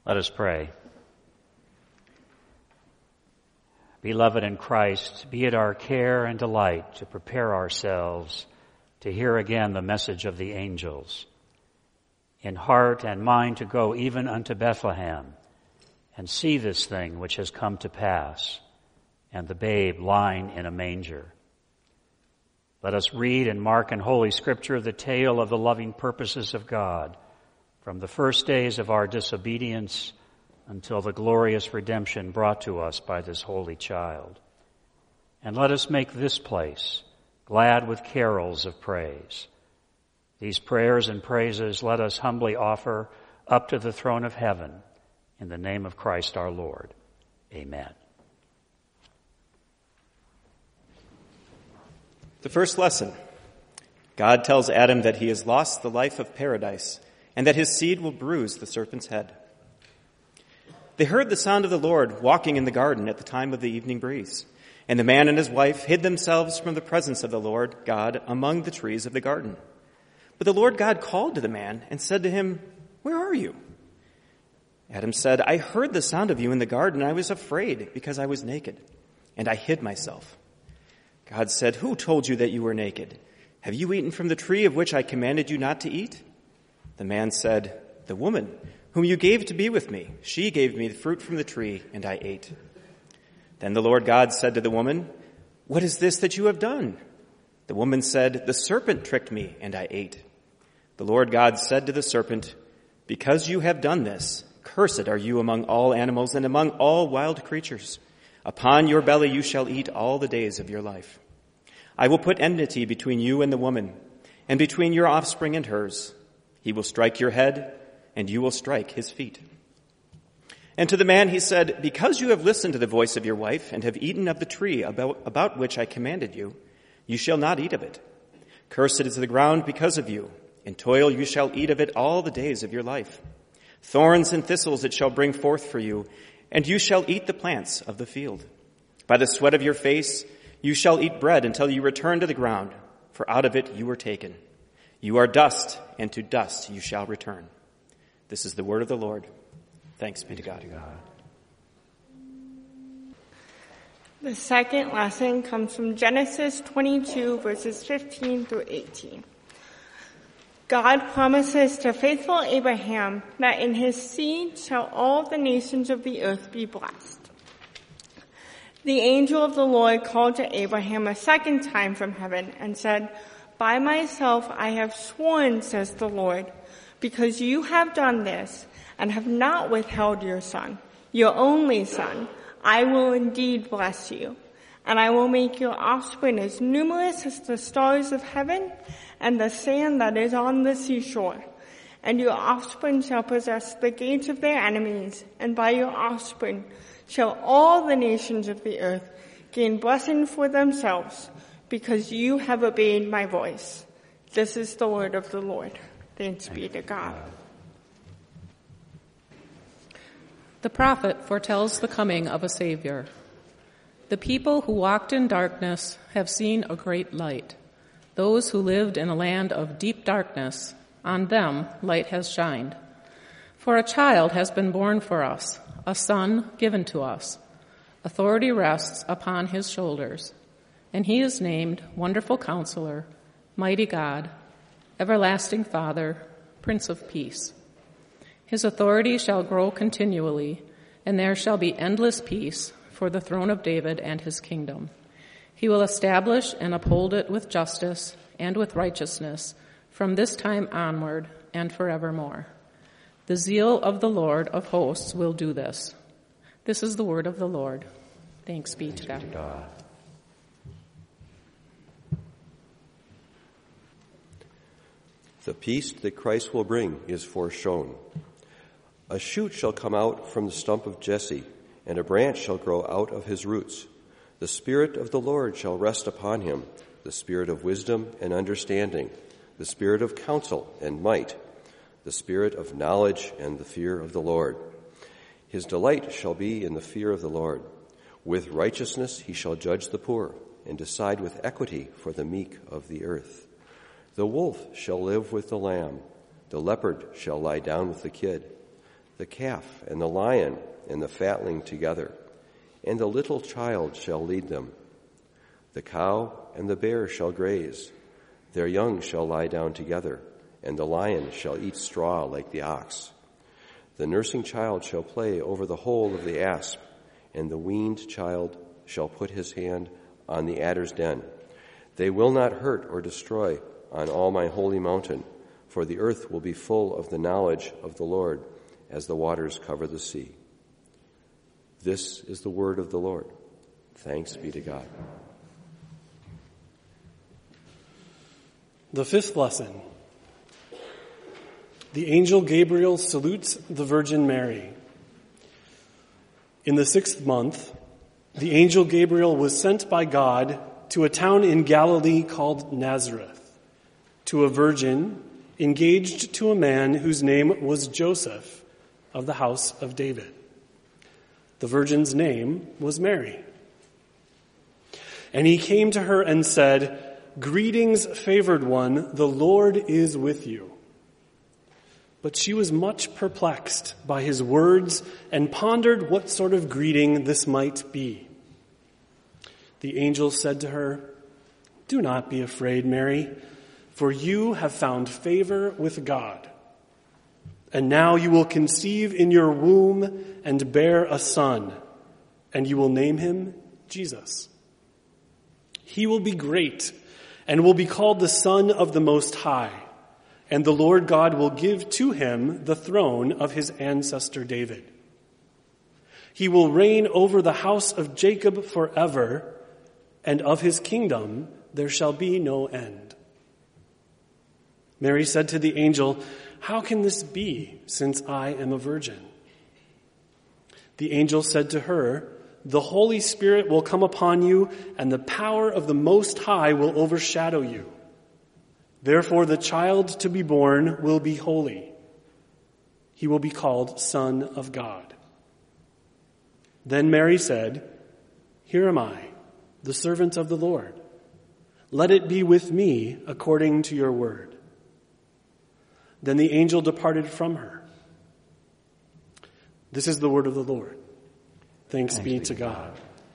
Let us pray. Beloved in Christ, be it our care and delight to prepare ourselves to hear again the message of the angels, in heart and mind to go even unto Bethlehem and see this thing which has come to pass, and the babe lying in a manger. Let us read and mark in Holy Scripture the tale of the loving purposes of God from the first days of our disobedience until the glorious redemption brought to us by this holy child. And let us make this place glad with carols of praise. These prayers and praises let us humbly offer up to the throne of heaven in the name of Christ our Lord. Amen. The first lesson. God tells Adam that he has lost the life of paradise and that his seed will bruise the serpent's head. They heard the sound of the Lord walking in the garden at the time of the evening breeze. And the man and his wife hid themselves from the presence of the Lord God among the trees of the garden. But the Lord God called to the man and said to him, "Where are you?" Adam said, "I heard the sound of you in the garden. I was afraid because I was naked, and I hid myself." God said, "Who told you that you were naked? Have you eaten from the tree of which I commanded you not to eat?" The man said, "The woman whom you gave to be with me, she gave me the fruit from the tree, and I ate." Then the Lord God said to the woman, "What is this that you have done?" The woman said, "The serpent tricked me, and I ate." The Lord God said to the serpent, "Because you have done this, cursed are you among all animals and among all wild creatures. Upon your belly you shall eat all the days of your life. I will put enmity between you and the woman, and between your offspring and hers. He will strike your head, and you will strike his feet." And to the man he said, "Because you have listened to the voice of your wife and have eaten of the tree about which I commanded you, you shall not eat of it. Cursed is the ground because of you. In toil you shall eat of it all the days of your life. Thorns and thistles it shall bring forth for you, and you shall eat the plants of the field. By the sweat of your face you shall eat bread until you return to the ground, for out of it you were taken. You are dust, and to dust you shall return." This is the word of the Lord. Thanks be to God. The second lesson comes from Genesis 22, verses 15 through 18. God promises to faithful Abraham that in his seed shall all the nations of the earth be blessed. The angel of the Lord called to Abraham a second time from heaven and said, "By myself I have sworn, says the Lord, because you have done this and have not withheld your son, your only son, I will indeed bless you, and I will make your offspring as numerous as the stars of heaven and the sand that is on the seashore. And your offspring shall possess the gates of their enemies, and by your offspring shall all the nations of the earth gain blessing for themselves, because you have obeyed my voice." This is the word of the Lord. Thanks be to God. The prophet foretells the coming of a Savior. The people who walked in darkness have seen a great light. Those who lived in a land of deep darkness, on them light has shined. For a child has been born for us, a son given to us. Authority rests upon his shoulders, and he is named Wonderful Counselor, Mighty God, Everlasting Father, Prince of Peace. His authority shall grow continually, and there shall be endless peace for the throne of David and his kingdom. He will establish and uphold it with justice and with righteousness from this time onward and forevermore. The zeal of the Lord of hosts will do this. This is the word of the Lord. Thanks be to God. The peace that Christ will bring is foreshown. A shoot shall come out from the stump of Jesse, and a branch shall grow out of his roots. The Spirit of the Lord shall rest upon him, the Spirit of wisdom and understanding, the Spirit of counsel and might, the Spirit of knowledge and the fear of the Lord. His delight shall be in the fear of the Lord. With righteousness he shall judge the poor, and decide with equity for the meek of the earth. The wolf shall live with the lamb, the leopard shall lie down with the kid. the calf and the lion and the fatling together, and a little child shall lead them. The cow and the bear shall graze, their young shall lie down together, and the lion shall eat straw like the ox. The nursing child shall play over the hole of the asp, and the weaned child shall put his hand on the adder's den. They will not hurt or destroy on all my holy mountain, for the earth will be full of the knowledge of the Lord as the waters cover the sea. This is the word of the Lord. Thanks be to God. The fifth lesson. The angel Gabriel salutes the Virgin Mary. In the 6th month, the angel Gabriel was sent by God to a town in Galilee called Nazareth, to a virgin engaged to a man whose name was Joseph of the house of David. The virgin's name was Mary. And he came to her and said, "Greetings, favored one, the Lord is with you." But she was much perplexed by his words and pondered what sort of greeting this might be. The angel said to her, "Do not be afraid, Mary, for you have found favor with God. And now you will conceive in your womb and bear a son, and you will name him Jesus. He will be great and will be called the Son of the Most High. And the Lord God will give to him the throne of his ancestor David. He will reign over the house of Jacob forever, and of his kingdom there shall be no end." Mary said to the angel, "How can this be, since I am a virgin?" The angel said to her, "The Holy Spirit will come upon you, and the power of the Most High will overshadow you. Therefore, the child to be born will be holy. He will be called Son of God." Then Mary said, "Here am I, the servant of the Lord. Let it be with me according to your word." Then the angel departed from her. This is the word of the Lord. Thanks be to God.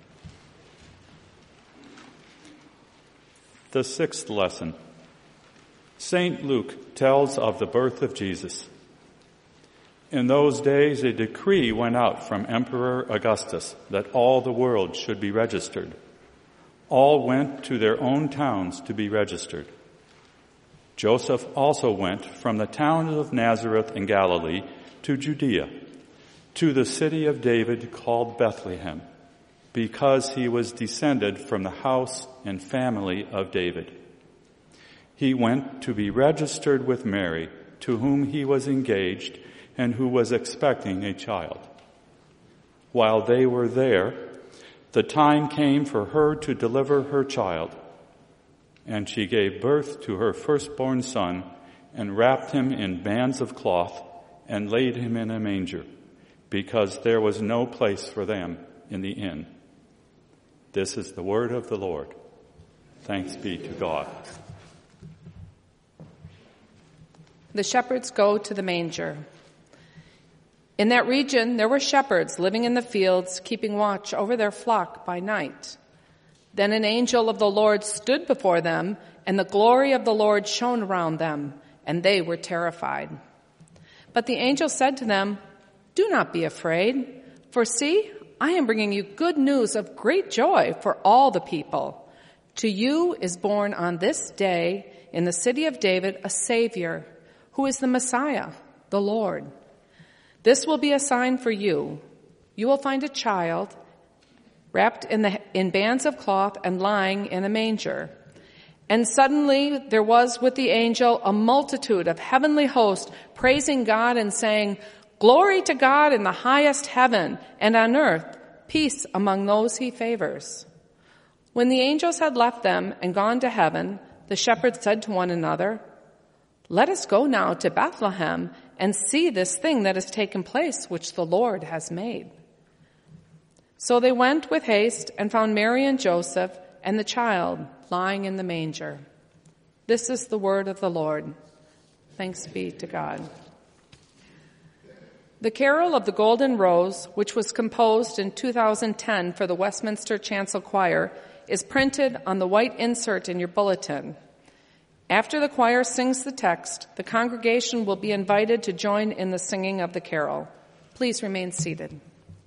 The 6th lesson. St. Luke tells of the birth of Jesus. In those days, a decree went out from Emperor Augustus that all the world should be registered. All went to their own towns to be registered. Joseph also went from the town of Nazareth in Galilee to Judea, to the city of David called Bethlehem, because he was descended from the house and family of David. He went to be registered with Mary, to whom he was engaged and who was expecting a child. While they were there, the time came for her to deliver her child, and she gave birth to her firstborn son and wrapped him in bands of cloth and laid him in a manger, because there was no place for them in the inn. This is the word of the Lord. Thanks be to God. The shepherds go to the manger. In that region, there were shepherds living in the fields, keeping watch over their flock by night. Then an angel of the Lord stood before them, and the glory of the Lord shone around them, and they were terrified. But the angel said to them, "Do not be afraid, for see, I am bringing you good news of great joy for all the people. To you is born on this day in the city of David a Savior, who is the Messiah, the Lord. This will be a sign for you. You will find a child wrapped in bands of cloth and lying in a manger." And suddenly there was with the angel a multitude of heavenly hosts praising God and saying, "Glory to God in the highest heaven, and on earth peace among those he favors." When the angels had left them and gone to heaven, the shepherds said to one another, "Let us go now to Bethlehem and see this thing that has taken place, which the Lord has made." So they went with haste and found Mary and Joseph and the child lying in the manger. This is the word of the Lord. Thanks be to God. The Carol of the Golden Rose, which was composed in 2010 for the Westminster Chancel Choir, is printed on the white insert in your bulletin. After the choir sings the text, the congregation will be invited to join in the singing of the carol. Please remain seated.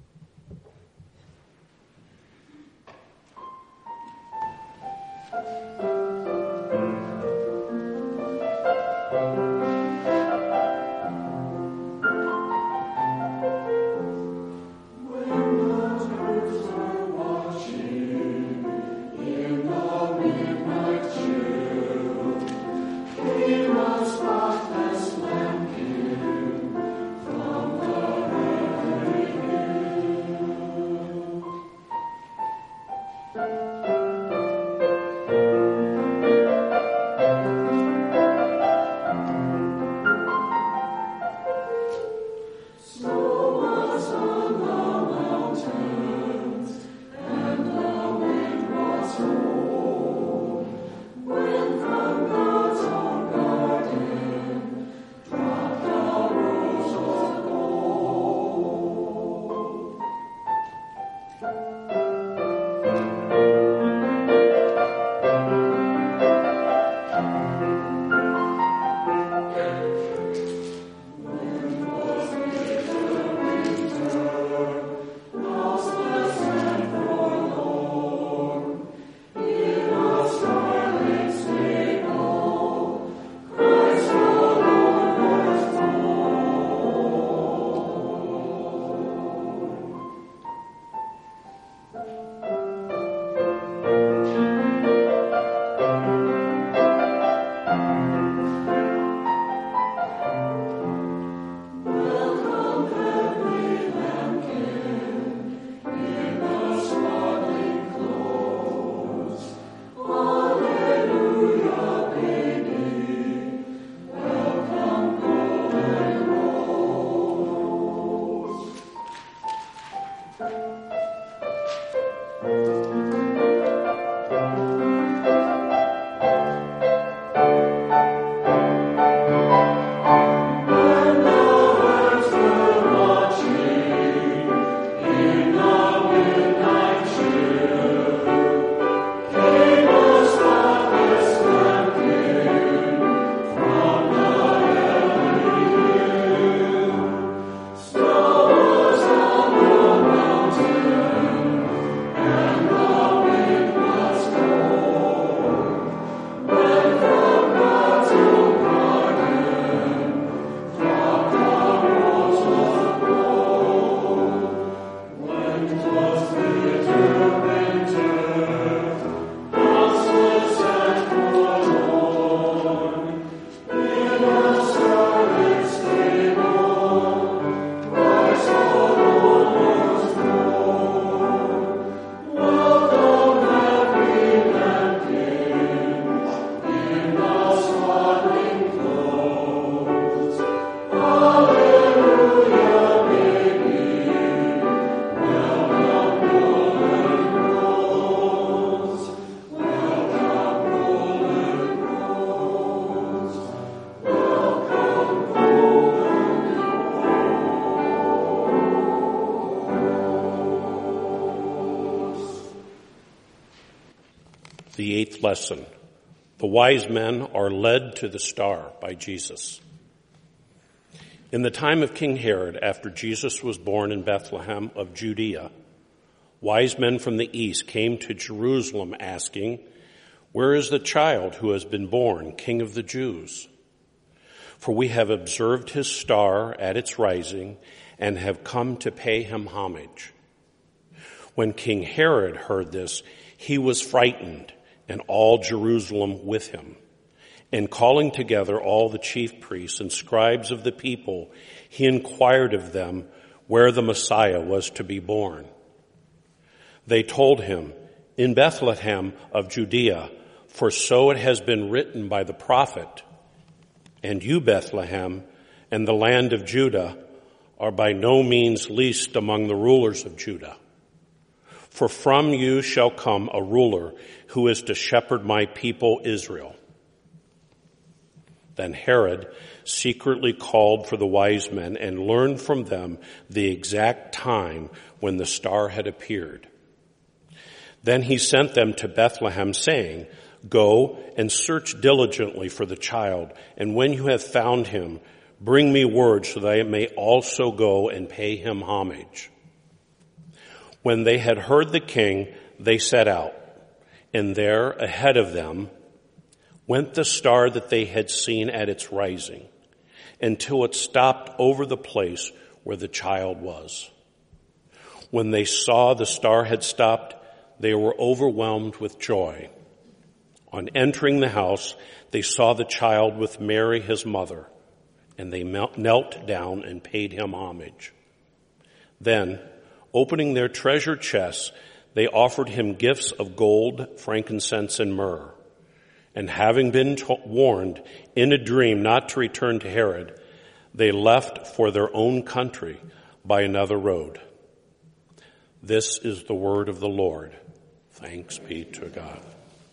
The eighth lesson. The wise men are led to the star by Jesus. In the time of King Herod, after Jesus was born in Bethlehem of Judea, wise men from the east came to Jerusalem asking, "Where is the child who has been born, King of the Jews? For we have observed his star at its rising and have come to pay him homage." When King Herod heard this, he was frightened, and all Jerusalem with him. And calling together all the chief priests and scribes of the people, he inquired of them where the Messiah was to be born. They told him, "In Bethlehem of Judea, for so it has been written by the prophet, 'And you, Bethlehem, and the land of Judah, are by no means least among the rulers of Judah. For from you shall come a ruler who is to shepherd my people Israel.'" Then Herod secretly called for the wise men and learned from them the exact time when the star had appeared. Then he sent them to Bethlehem, saying, "Go and search diligently for the child, and when you have found him, bring me word so that I may also go and pay him homage." When they had heard the king, they set out, and there ahead of them went the star that they had seen at its rising, until it stopped over the place where the child was. When they saw the star had stopped, they were overwhelmed with joy. On entering the house, they saw the child with Mary, his mother, and they knelt down and paid him homage. Then, opening their treasure chests, they offered him gifts of gold, frankincense, and myrrh. And having been warned in a dream not to return to Herod, they left for their own country by another road. This is the word of the Lord. Thanks be to God.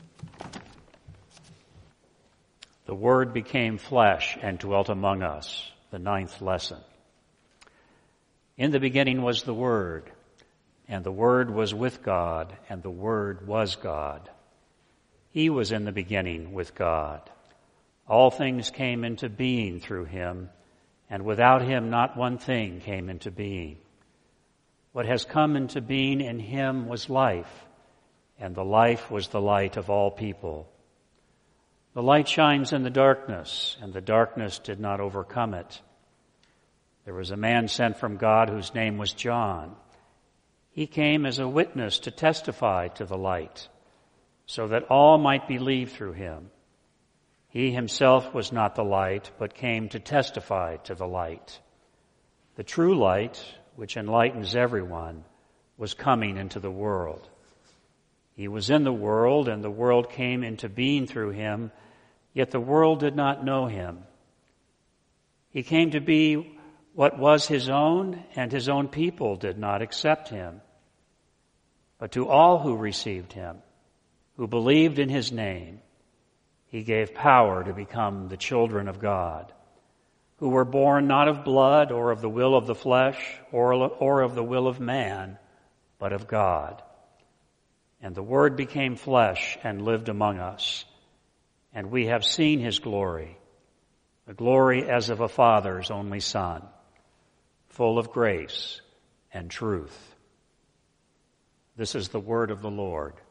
The Word became flesh and dwelt among us, the 9th lesson. In the beginning was the Word, and the Word was with God, and the Word was God. He was in the beginning with God. All things came into being through him, and without him not one thing came into being. What has come into being in him was life, and the life was the light of all people. The light shines in the darkness, and the darkness did not overcome it. There was a man sent from God whose name was John. He came as a witness to testify to the light, so that all might believe through him. He himself was not the light, but came to testify to the light. The true light, which enlightens everyone, was coming into the world. He was in the world, and the world came into being through him, yet the world did not know him. He came to be what was his own, and his own people did not accept him. But to all who received him, who believed in his name, he gave power to become the children of God, who were born not of blood or of the will of the flesh or of the will of man, but of God. And the Word became flesh and lived among us, and we have seen his glory, the glory as of a Father's only Son, full of grace and truth. This is the word of the Lord.